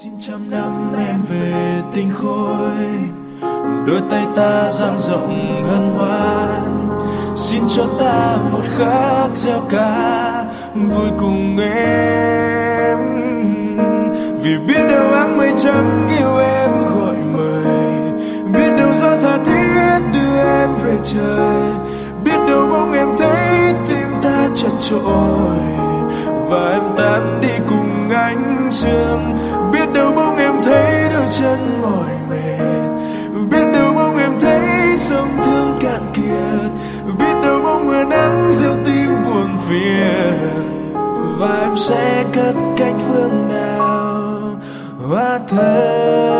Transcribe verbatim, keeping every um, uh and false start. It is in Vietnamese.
Xin trăm năm em về tinh khôi, đôi tay ta dang rộng hân hoan. Xin cho ta một khắc gieo ca vui cùng em, vì biết đâu áng mây trắng yêu em gọi mời, biết đâu gió tha thiết đưa em về trời, biết đâu bỗng em thấy tim ta chật chội và em tan đi cùng ánh sương. Biết đâu bỗng em thấy đôi chân mỏi mệt, biết đâu bỗng em thấy sông thương cạn kiệt, biết đâu bỗng mưa nắng gieo tim buồn phiền, và em sẽ cất cánh phương nào hóa thân.